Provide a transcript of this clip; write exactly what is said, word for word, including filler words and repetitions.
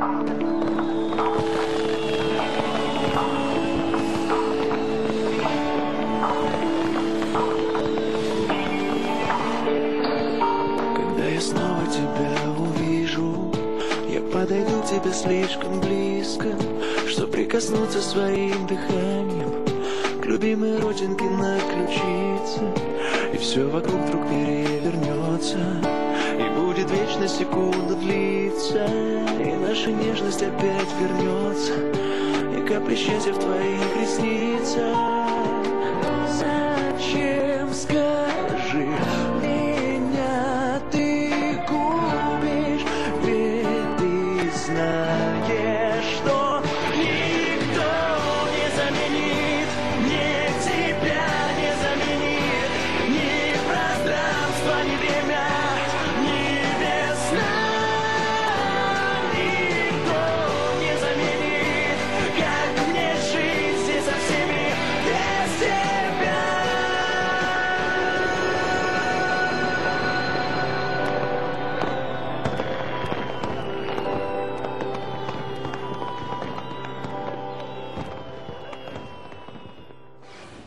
Когда я снова тебя увижу, я подойду к тебе слишком близко, чтоб прикоснуться своим дыханием к любимой родинке на ключице. И все вокруг вдруг перевернется, и будет вечно секунда длиться, и наша нежность опять вернется, и капли счастья в твоих ресницах. Зачем, скажи, меня ты губишь, ведь ты знаешь.